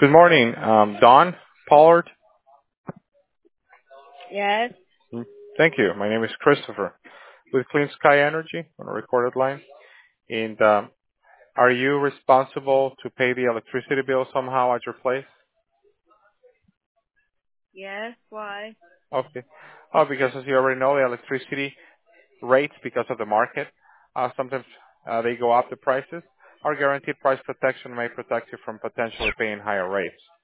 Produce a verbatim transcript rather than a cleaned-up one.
Good morning, um, Don Pollard. Yes, Mm, Thank you. My name is Christopher with Clean Sky Energy on a recorded line. And um, are you responsible to pay the electricity bill somehow at your place? yes, why? Okay. Oh, because as you already know, the electricity rates, because of the market, uh, sometimes uh, they go up the prices. Our guaranteed price protection may protect you from potentially paying higher rates.